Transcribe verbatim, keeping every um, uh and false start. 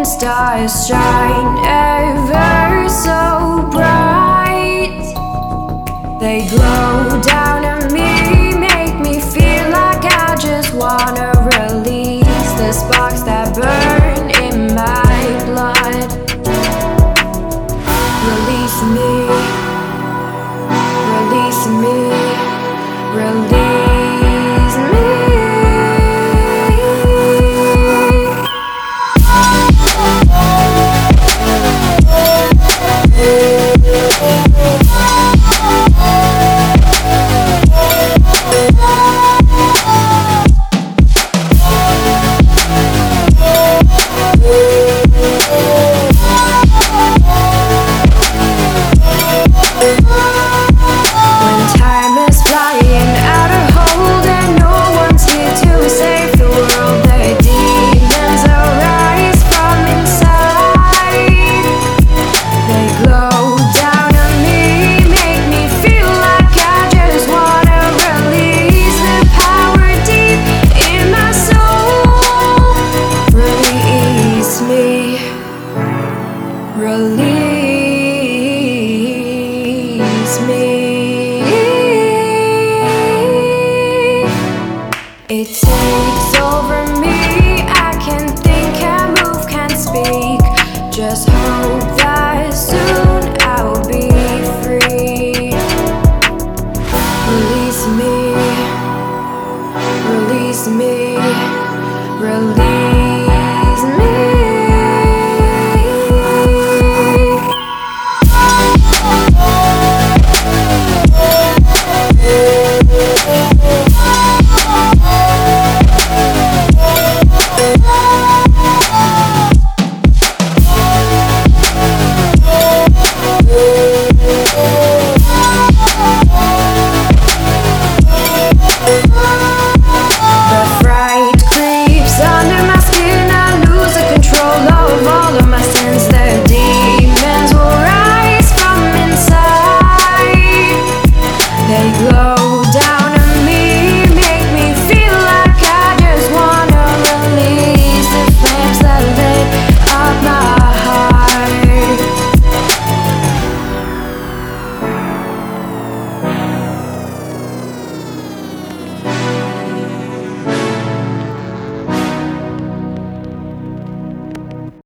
stars shine ever so bright. They glow down on me, make me feel like I just wanna release the sparks that burn in my blood. Release me, release me, release me. Release me. It takes over me. I can't think, can't move, can't speak. Just